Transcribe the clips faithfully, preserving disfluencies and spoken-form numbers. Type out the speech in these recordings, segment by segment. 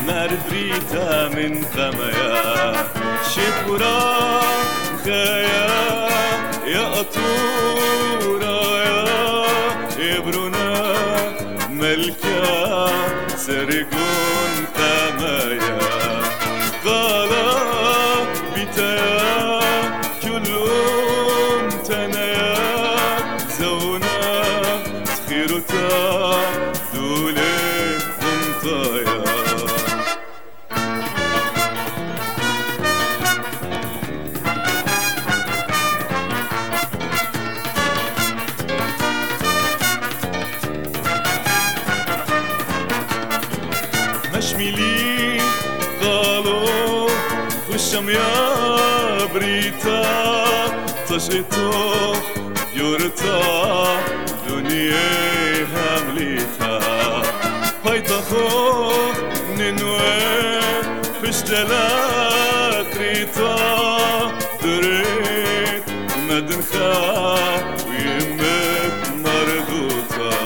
مربريتا من ثميا شكرا خيا يا أطورا يا يبرونا ملكا سرقون ثميا غالا بتايا كلهم تنايا زونا تخيرتا دولي منطايا مشملي قالوا خشم يا بريتا تشيتو يورتا دنيا همليخا بايتاخو ننوي فشتلا قريتا دريت مدنخا ويمت مردوتا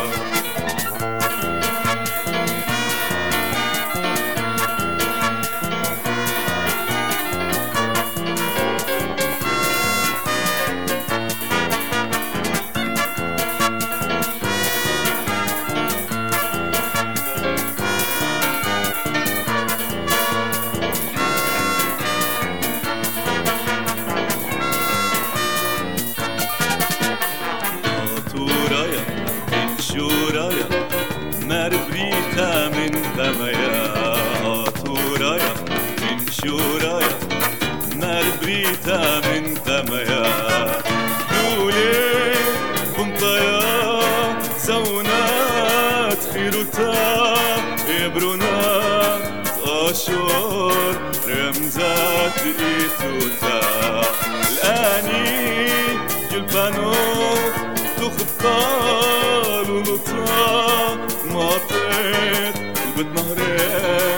شورايا مربريتا من ثميا طورايا من شورايا مربريتا من ثميا دولي بنطايا زونات خيروتا يبرونا أشور رمزات إيتوتا الآني جلبانو تخطى لطا ما طيت البد نهرين